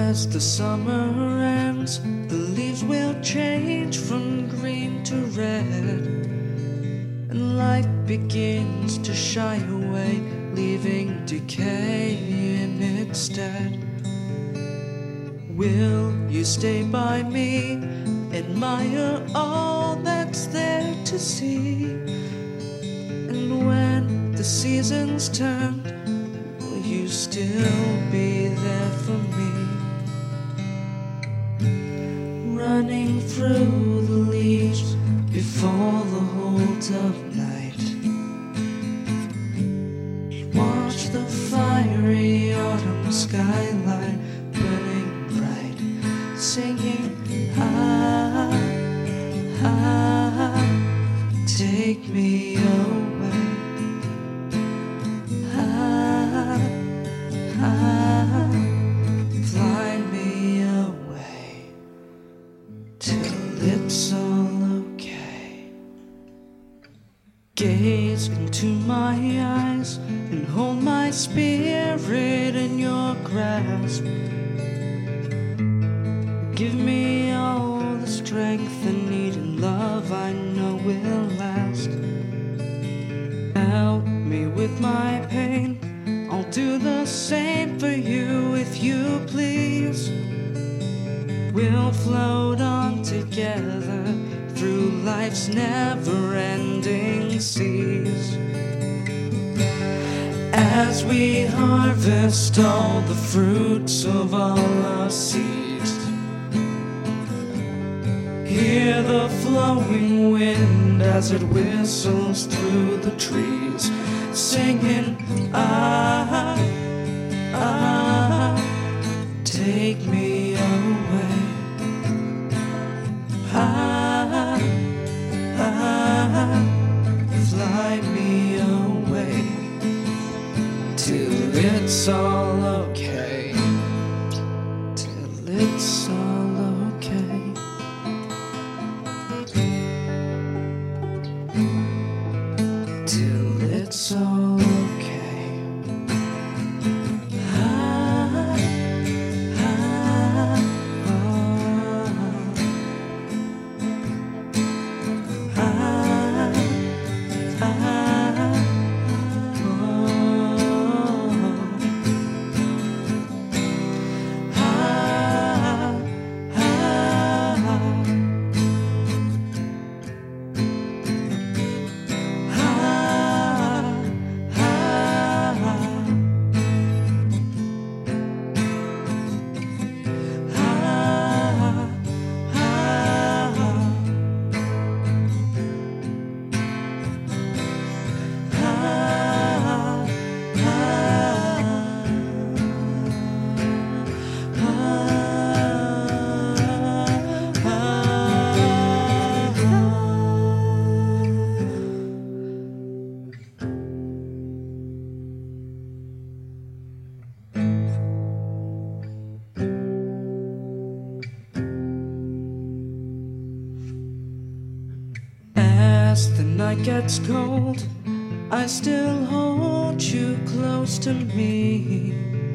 As the summer ends, the leaves will change from green to red, and life begins to shy away, leaving decay in its stead. Will you stay by me, admire all that's there to see? And when the seasons turn, will you still be there for me? Running through the leaves before the hold of night, watch the fiery autumn skyline burning bright, singing, ah, ah, take me away, ah, ah, fly me away, till it's all okay. Gaze into my eyes and hold my spirit in your grasp. Give me all the strength I need and love I know will last. Help me with my pain, I'll do the same for you if you please. We'll float on together through life's never-ending seas, as we harvest all the fruits of all our seeds. Hear the flowing wind as it whistles through the trees, singing, ah, ah, take me away, ah, ah, fly me away, till it's all okay, till it's all okay. Till it's all okay. Ah, ah, ah, ah, ah, As the night gets cold, I still hold you close to me,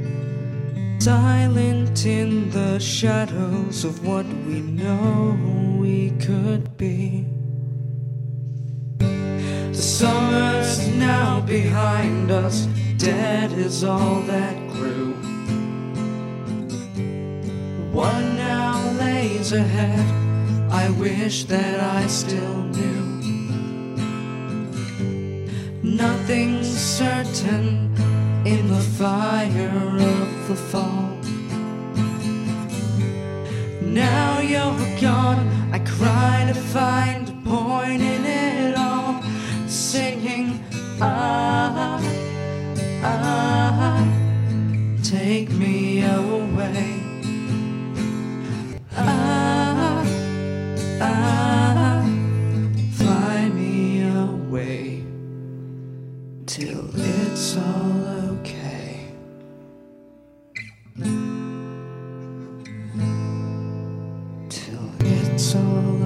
silent in the shadows of what we know we could be. The summer's now behind us, dead is all that grew. One now lays ahead, I wish that I still knew. Nothing's certain in the fire of the fall. Now you're gone, I cry to find a point in it all, singing, ah, ah, take me away, ah, ah, fly me away, till it's all okay. Till it's all